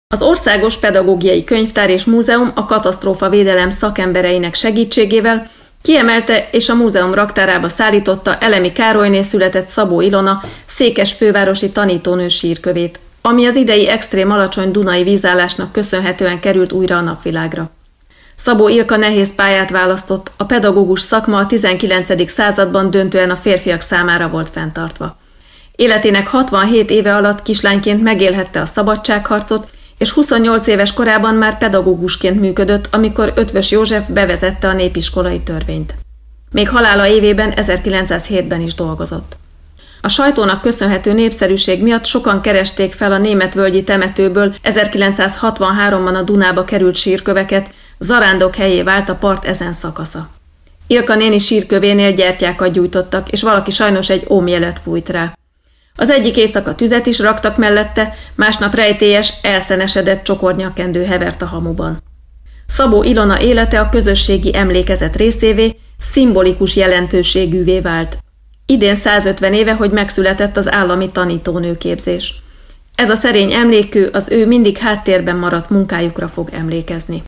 Az Országos Pedagógiai Könyvtár és Múzeum a katasztrófavédelem szakembereinek segítségével kiemelte és a múzeum raktárába szállította Elemi Károlyné született Szabó Ilona székesfővárosi tanítónő sírkövét, ami az idei extrém alacsony dunai vízállásnak köszönhetően került újra a napvilágra. Szabó Ilka nehéz pályát választott, a pedagógus szakma a 19. században döntően a férfiak számára volt fenntartva. Életének 67 éve alatt kislányként megélhette a szabadságharcot, és 28 éves korában már pedagógusként működött, amikor Eötvös József bevezette a népiskolai törvényt. Még halála évében 1907-ben is dolgozott. A sajtónak köszönhető népszerűség miatt sokan keresték fel a németvölgyi temetőből 1963-ban a Dunába került sírköveket, zarándok helyé vált a part ezen szakasza. Ilka néni sírkövénél gyertyákat gyújtottak, és valaki sajnos egy ómjelet fújt rá. Az egyik éjszaka tüzet is raktak mellette, másnap rejtélyes, elszenesedett csokornyakendő hevert a hamuban. Szabó Ilona élete a közösségi emlékezet részévé, szimbolikus jelentőségűvé vált. Idén 150 éve, hogy megszületett az állami tanítónőképzés. Ez a szerény emlékű, az ő mindig háttérben maradt munkájukra fog emlékezni.